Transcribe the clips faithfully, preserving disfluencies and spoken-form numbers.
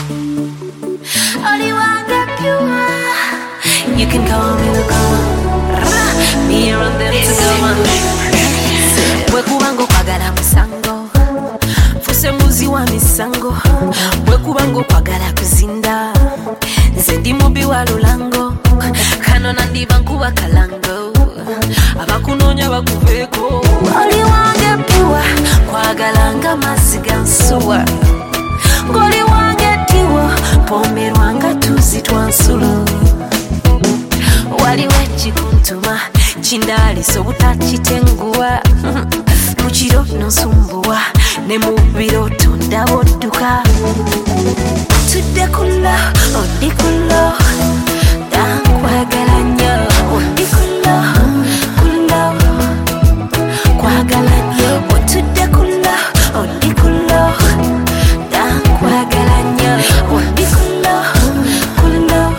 Only one get pure. You can call me the girl. Me and them to go on. Wekubango kwagala musango. Fuse muzi wa misango. Wekubango kwagala kuzinda. Nze ndi mubi wa lulango. Kano nandi bankuba kalango. Abakunonya bakuveko. Only one get pure. Kwagala nga maziga nsuwa. Ngoli wange tiwo. Pomerwa nga tuzi twansulo. Waliwo ekikuntuma kindaliso butakitenguwa mukiro nosumbuwa ne mu biroto ndabodduka tudde kulo odi kulo nkwagala nnyo odi kulo kulo kwagala nnyo otudde kulo odi kulo nkwagala nnyo odi kulo kulo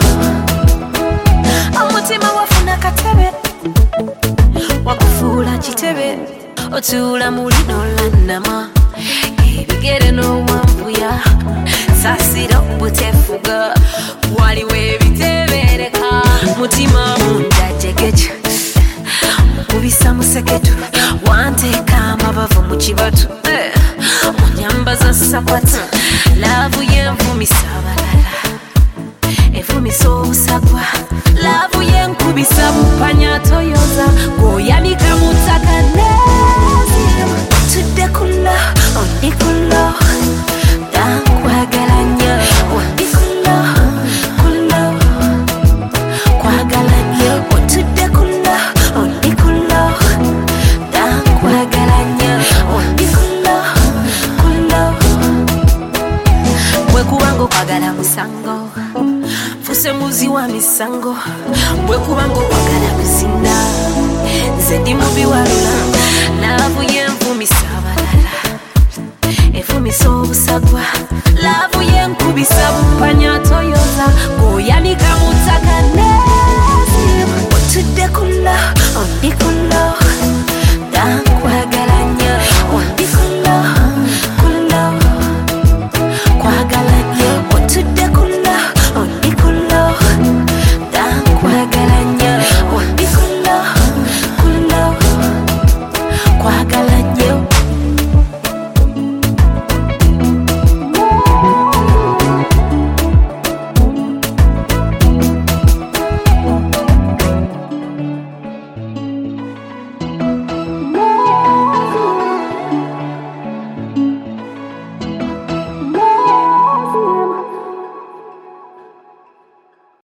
omutima wafuna katebe wakufuula kitebe otuula muli nolanama ebigere n'owambuya sasira butefuga waliwo ebitebereka mutima munda jegeje mukubisa museketu wanteeka amabavu mu kibatu munyambaza sakwata laavu yenvumisa abalala evumisa obusagwa laavu yenkubisa bupanya toyoza goyanika mutaka nezi tudde kulo odi kulo nkwagala nnyo odi kulo kulo kwagala nnyo otudde kulo odi kulo nkwagala nnyo odi kulo kulo bwekubango kwagala musango fuse muzi wa misango bwekubango kwagala kuzinda nze ndi mubi wa lulango laavu yenvumisa abalala evumisa obusagwa laavu